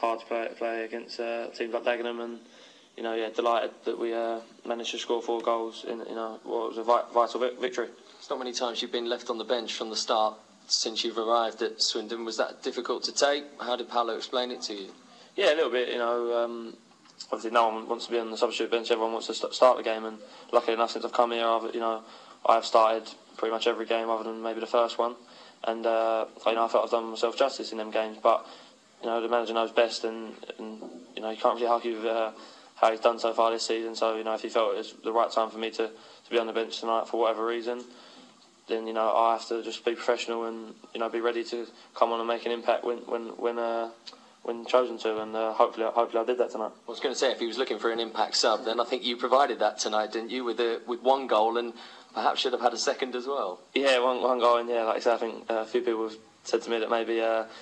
hard to play against teams like Dagenham, and delighted that we managed to score 4 goals in what was a vital victory. It's not many times you've been left on the bench from the start since you've arrived at Swindon. Was that difficult to take? How did Paolo explain it to you? Yeah, a little bit. Obviously no one wants to be on the substitute bench. Everyone wants to start the game, and luckily enough, since I've come here, I've started pretty much every game other than maybe the first one, and I felt I've done myself justice in them games. But the manager knows best, and you can't really argue with how he's done so far this season. So if he felt it was the right time for me to be on the bench tonight for whatever reason, then I have to just be professional and be ready to come on and make an impact when chosen to, and hopefully I did that tonight. I was going to say, if he was looking for an impact sub, then I think you provided that tonight, didn't you, with 1 goal, and perhaps should have had a second as well. Yeah, one goal, and like I said, I think a few people have said to me that maybe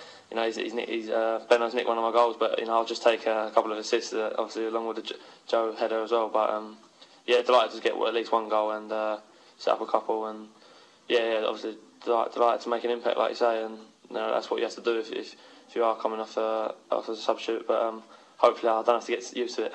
Benno's nicked one of my goals, but I'll just take a couple of assists, obviously along with the Joe header as well. But delighted to get at least 1 goal and set up a couple, and obviously delighted to make an impact, like you say, and that's what you have to do if you are coming off as a substitute. But hopefully I don't have to get used to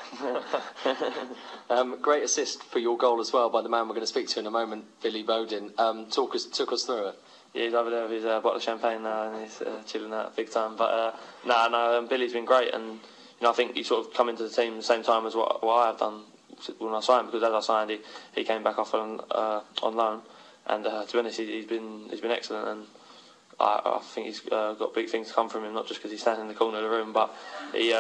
it. Great assist for your goal as well by the man we're going to speak to in a moment, Billy Bodin. Took us through it. Yeah, he's over there with his bottle of champagne now, and he's chilling out big time. But Billy's been great, and I think he sort of come into the team at the same time as what I have done when I signed, because as I signed, he came back off on loan, and to be honest, he's been excellent, and I think he's got big things to come from him, not just because he's standing in the corner of the room, but he,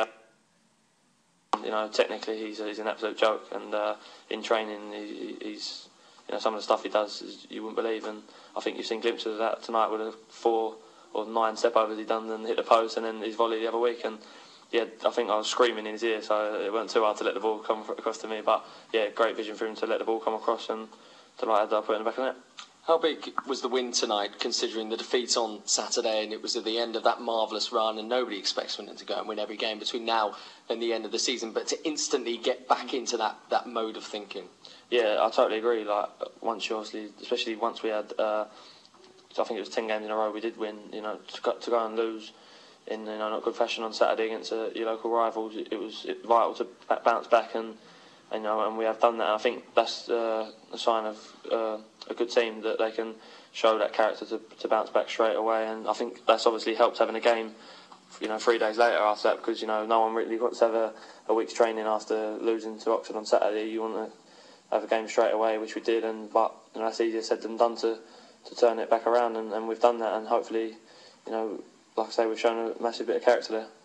technically he's an absolute joke, and in training he's some of the stuff he does is you wouldn't believe, and I think you've seen glimpses of that tonight with the 4 or 9 step overs he done and hit the post, and then his volley the other week, and I think I was screaming in his ear, so it wasn't too hard to let the ball come across to me. But great vision for him to let the ball come across, and delighted that I put it in the back of the net. How big was the win tonight, considering the defeat on Saturday, and it was at the end of that marvellous run, and nobody expects Swindon to go and win every game between now and the end of the season, but to instantly get back into that mode of thinking? Yeah, I totally agree. Like, once you obviously, especially once we had, I think it was 10 games in a row we did win, to go and lose in not good fashion on Saturday against your local rivals, it was vital to bounce back, and we have done that. And I think that's a sign of a good team, that they can show that character to bounce back straight away. And I think that's obviously helped having a game 3 days later after that, because no one really got to have a week's training after losing to Oxford on Saturday. You want to have a game straight away, which we did, but that's easier said than done to turn it back around, and we've done that, and hopefully like I say, we've shown a massive bit of character there.